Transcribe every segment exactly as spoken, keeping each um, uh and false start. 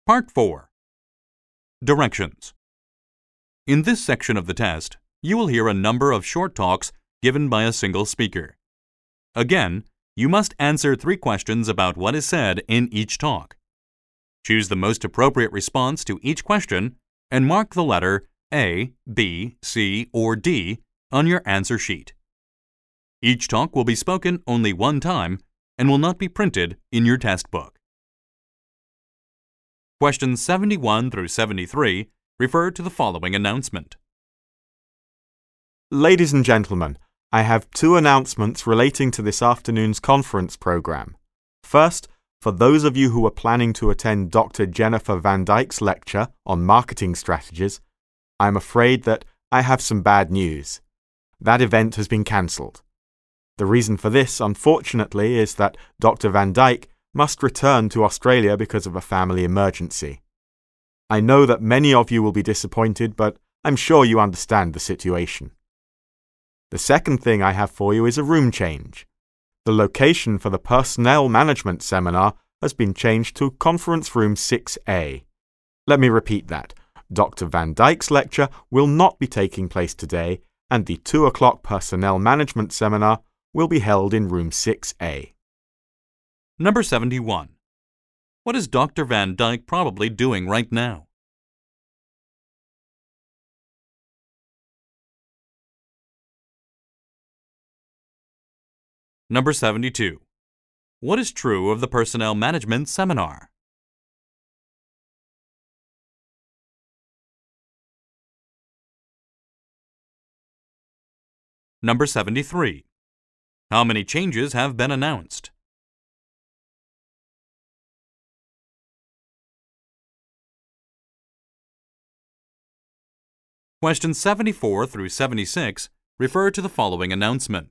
Part four. Directions. In this section of the test, you will hear a number of short talks given by a single speaker. Again, you must answer three questions about what is said in each talk. Choose the most appropriate response to each question and mark the letter A, B, C, or D on your answer sheet. Each talk will be spoken only one time and will not be printed in your test book. Questions seventy-one through seventy-three refer to the following announcement. Ladies and gentlemen, I have two announcements relating to this afternoon's conference program. First, for those of you who are planning to attend Doctor Jennifer Van Dyke's lecture on marketing strategies, I'm afraid that I have some bad news. That event has been cancelled. The reason for this, unfortunately, is that Doctor Van Dyke must return to Australia because of a family emergency. I know that many of you will be disappointed, but I'm sure you understand the situation. The second thing I have for you is a room change. The location for the Personnel Management Seminar has been changed to Conference Room six A. Let me repeat that. Doctor Van Dyke's lecture will not be taking place today, and the two o'clock Personnel Management Seminar will be held in Room six A. Number seventy-one. What is Doctor Van Dyke probably doing right now? Number seventy-two. What is true of the Personnel Management Seminar? Number seventy-three. How many changes have been announced? Questions seventy-four through seventy-six refer to the following announcement.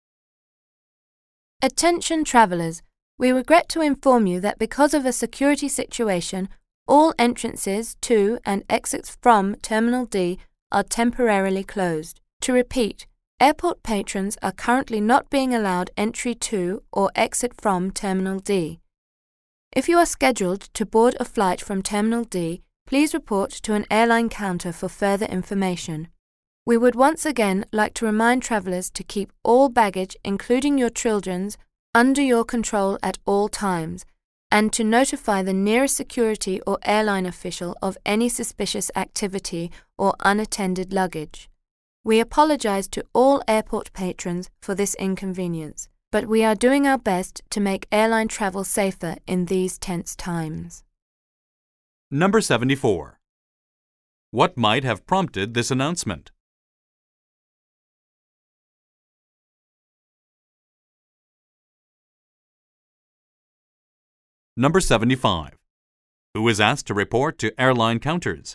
Attention travellers, we regret to inform you that because of a security situation, all entrances to and exits from Terminal D are temporarily closed. To repeat, airport patrons are currently not being allowed entry to or exit from Terminal D. If you are scheduled to board a flight from Terminal D, please report to an airline counter for further information. We would once again like to remind travellers to keep all baggage, including your children's, under your control at all times, and to notify the nearest security or airline official of any suspicious activity or unattended luggage. We apologise to all airport patrons for this inconvenience, but we are doing our best to make airline travel safer in these tense times. Number seventy-four. What might have prompted this announcement? Number seventy-five. Who is asked to report to airline counters?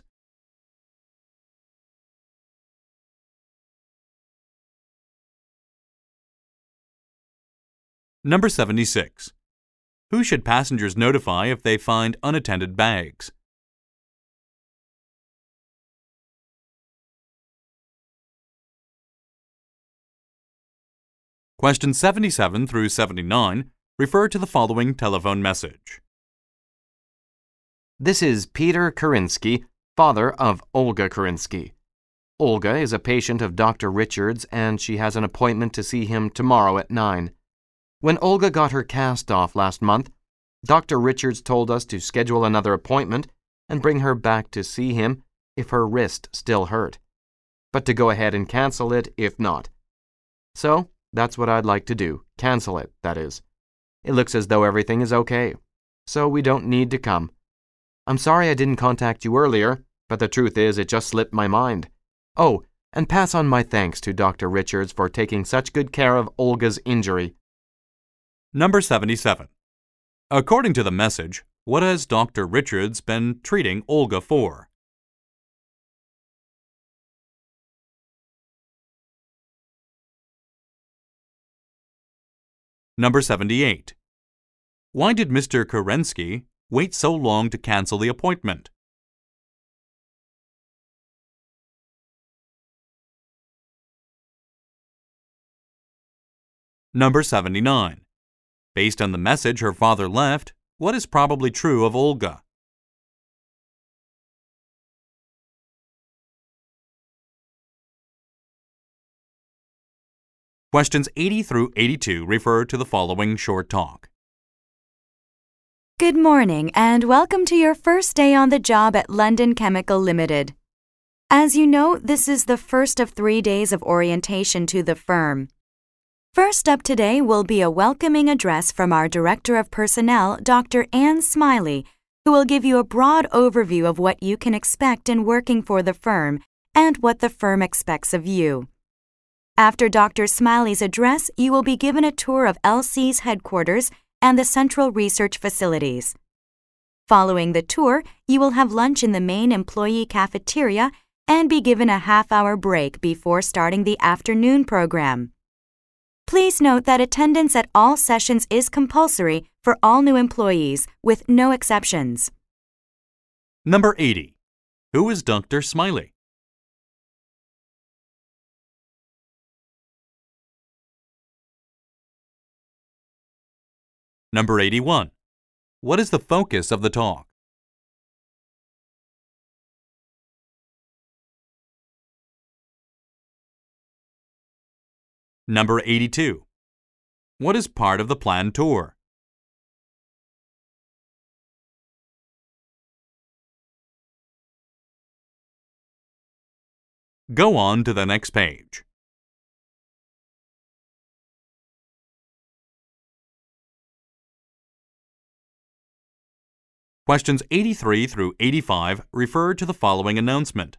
Number seventy-six. Who should passengers notify if they find unattended bags? Questions seventy-seven through seventy-nine refer to the following telephone message. This is Peter Karinsky, father of Olga Karinsky. Olga is a patient of Doctor Richards, and she has an appointment to see him tomorrow at nine. When Olga got her cast off last month, Doctor Richards told us to schedule another appointment and bring her back to see him if her wrist still hurt, but to go ahead and cancel it if not. So, that's what I'd like to do, cancel it, that is. It looks as though everything is okay, so we don't need to come. I'm sorry I didn't contact you earlier, but the truth is it just slipped my mind. Oh, and pass on my thanks to Doctor Richards for taking such good care of Olga's injury. Number seventy-seven. According to the message, what has Doctor Richards been treating Olga for? Number seventy-eight. Why did Mister Kerensky wait so long to cancel the appointment? Number seventy-nine. Based on the message her father left, what is probably true of Olga? Questions eighty through eighty-two refer to the following short talk. Good morning and welcome to your first day on the job at London Chemical Limited. As you know, this is the first of three days of orientation to the firm. First up today will be a welcoming address from our Director of Personnel, Doctor Anne Smiley, who will give you a broad overview of what you can expect in working for the firm and what the firm expects of you. After Doctor Smiley's address, you will be given a tour of L C's headquarters and the central research facilities. Following the tour, you will have lunch in the main employee cafeteria and be given a half-hour break before starting the afternoon program. Please note that attendance at all sessions is compulsory for all new employees, with no exceptions. Number eighty. Who is Doctor Smiley? Number eighty-one. What is the focus of the talk? Number eighty-two. What is part of the planned tour? Go on to the next page. Questions eighty-three through eighty-five refer to the following announcement.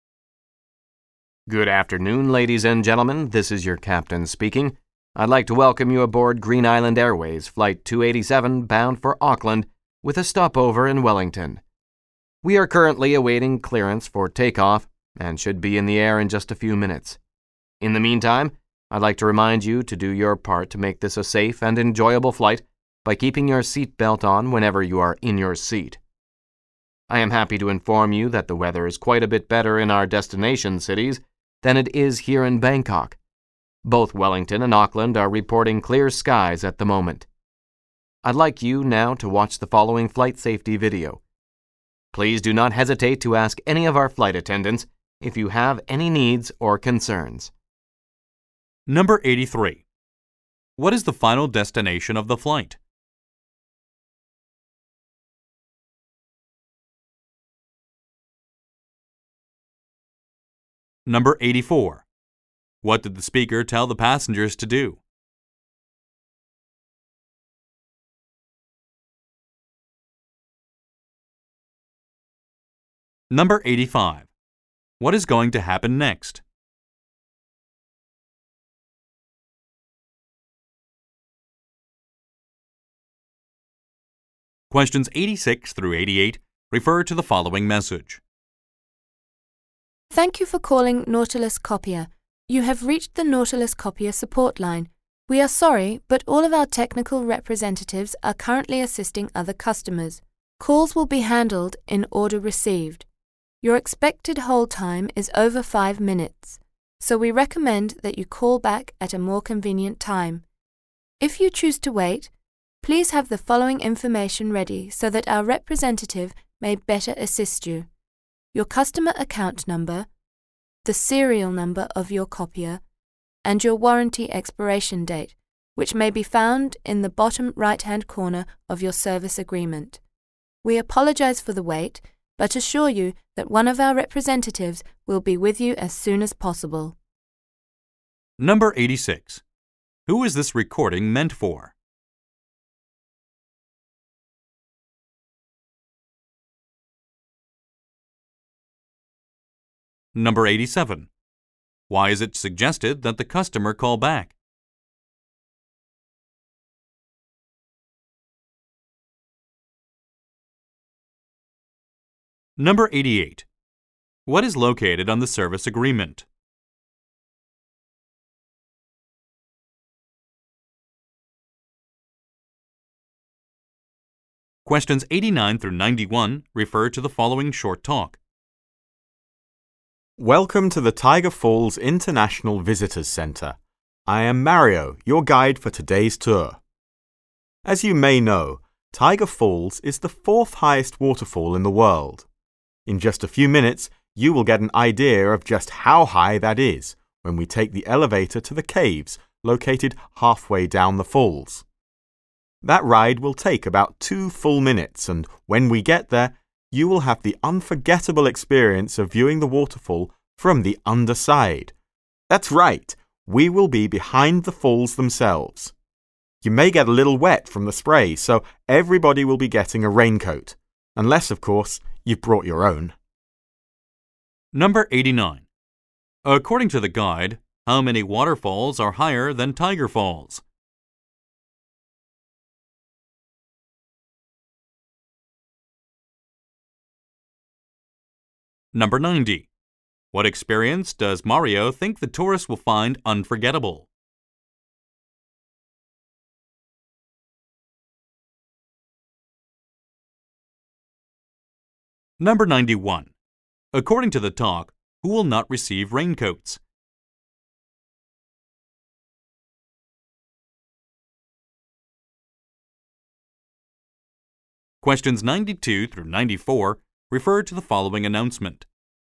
Good afternoon, ladies and gentlemen. This is your captain speaking. I'd like to welcome you aboard Green Island Airways Flight two eighty-seven bound for Auckland with a stopover in Wellington. We are currently awaiting clearance for takeoff and should be in the air in just a few minutes. In the meantime, I'd like to remind you to do your part to make this a safe and enjoyable flight by keeping your seat belt on whenever you are in your seat. I am happy to inform you that the weather is quite a bit better in our destination cities than it is here in Bangkok. Both Wellington and Auckland are reporting clear skies at the moment. I'd like you now to watch the following flight safety video. Please do not hesitate to ask any of our flight attendants if you have any needs or concerns. Number eighty-three. What is the final destination of the flight? Number eighty-four. What did the speaker tell the passengers to do? Number eighty-five. What is going to happen next? Questions eighty-six through eighty-eight refer to the following message. Thank you for calling Nautilus Copier. You have reached the Nautilus Copier support line. We are sorry, but all of our technical representatives are currently assisting other customers. Calls will be handled in order received. Your expected hold time is over five minutes, so we recommend that you call back at a more convenient time. If you choose to wait, please have the following information ready so that our representative may better assist you. Your customer account number, the serial number of your copier, and your warranty expiration date, which may be found in the bottom right-hand corner of your service agreement. We apologize for the wait, but assure you that one of our representatives will be with you as soon as possible. Number eighty-six. Who is this recording meant for? Number eighty-seven. Why is it suggested that the customer call back? Number eighty-eight. What is located on the service agreement? Questions eighty-nine through ninety-one refer to the following short talk. Welcome to the Tiger Falls International Visitors Center. I am Mario, your guide for today's tour. As you may know, Tiger Falls is the fourth highest waterfall in the world. In just a few minutes, you will get an idea of just how high that is when we take the elevator to the caves located halfway down the falls. That ride will take about two full minutes, and when we get there, you will have the unforgettable experience of viewing the waterfall from the underside. That's right, we will be behind the falls themselves. You may get a little wet from the spray, so everybody will be getting a raincoat, unless, of course, you've brought your own. Number eighty-nine. According to the guide, how many waterfalls are higher than Tiger Falls? Number ninety. What experience does Mario think the tourists will find unforgettable? Number ninety-one. According to the talk, who will not receive raincoats? Questions ninety-two through ninety-four refer to the following announcement.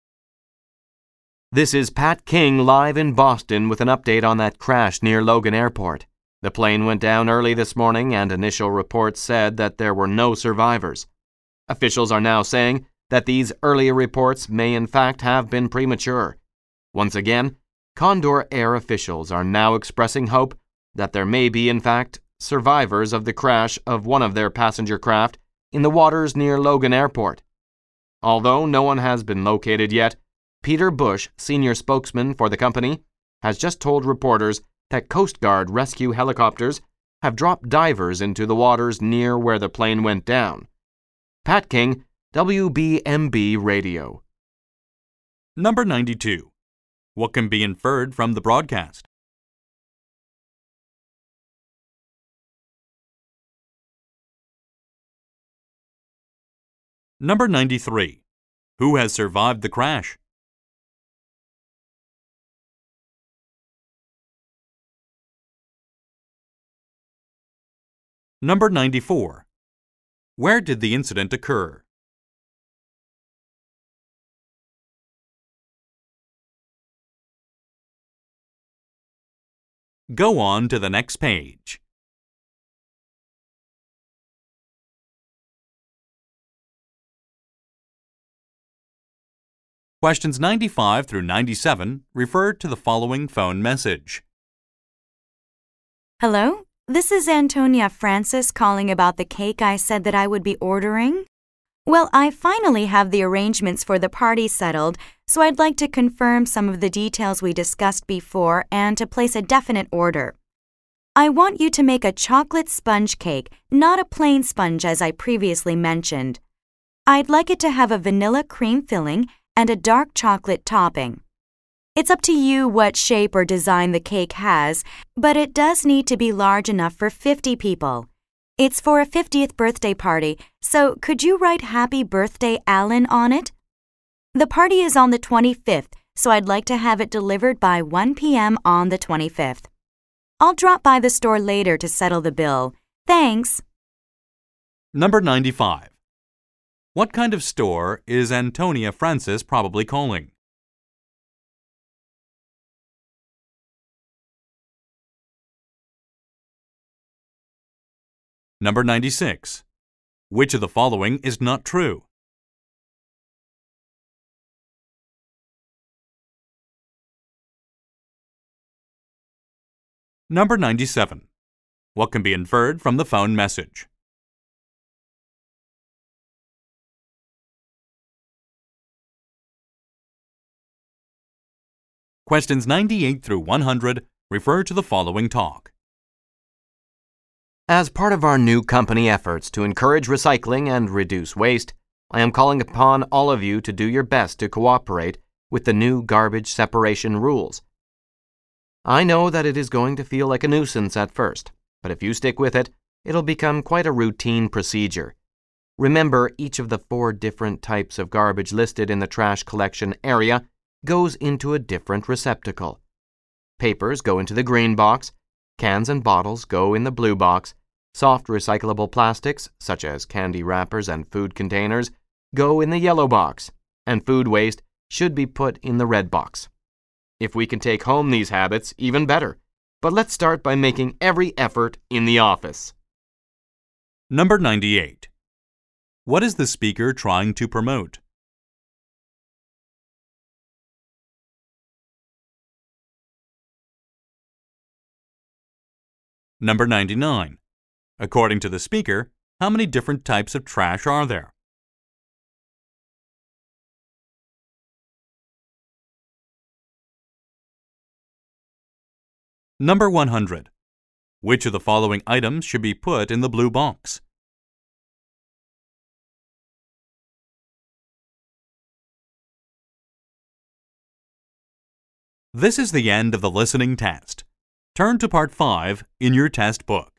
This is Pat King live in Boston with an update on that crash near Logan Airport. The plane went down early this morning and initial reports said that there were no survivors. Officials are now saying that these earlier reports may in fact have been premature. Once again, Condor Air officials are now expressing hope that there may be in fact survivors of the crash of one of their passenger craft in the waters near Logan Airport. Although no one has been located yet, Peter Bush, senior spokesman for the company, has just told reporters that Coast Guard rescue helicopters have dropped divers into the waters near where the plane went down. Pat King, W B M B Radio. Number ninety-two. What can be inferred from the broadcast? Number ninety-three. Who has survived the crash? Number ninety-four. Where did the incident occur? Go on to the next page. Questions ninety-five through ninety-seven refer to the following phone message. Hello? This is Antonia Francis calling about the cake I said that I would be ordering. Well, I finally have the arrangements for the party settled, so I'd like to confirm some of the details we discussed before and to place a definite order. I want you to make a chocolate sponge cake, not a plain sponge as I previously mentioned. I'd like it to have a vanilla cream filling and a dark chocolate topping. It's up to you what shape or design the cake has, but it does need to be large enough for fifty people. It's for a fiftieth birthday party, so could you write Happy Birthday, Alan on it? The party is on the twenty-fifth, so I'd like to have it delivered by one p.m. on the twenty-fifth. I'll drop by the store later to settle the bill. Thanks. Number ninety-five. What kind of store is Antonia Francis probably calling? Number ninety-six. Which of the following is not true? Number ninety-seven. What can be inferred from the phone message? Questions ninety-eight through one hundred refer to the following talk. As part of our new company efforts to encourage recycling and reduce waste, I am calling upon all of you to do your best to cooperate with the new garbage separation rules. I know that it is going to feel like a nuisance at first, but if you stick with it, it'll become quite a routine procedure. Remember, each of the four different types of garbage listed in the trash collection area goes into a different receptacle. Papers go into the green box, cans and bottles go in the blue box, soft recyclable plastics, such as candy wrappers and food containers, go in the yellow box, and food waste should be put in the red box. If we can take home these habits, even better. but let's start by making every effort in the office. Number ninety-eight. What is the speaker trying to promote? Number ninety-nine. According to the speaker, how many different types of trash are there? Number one hundred. Which of the following items should be put in the blue box? This is the end of the listening test. Turn to part five in your test book.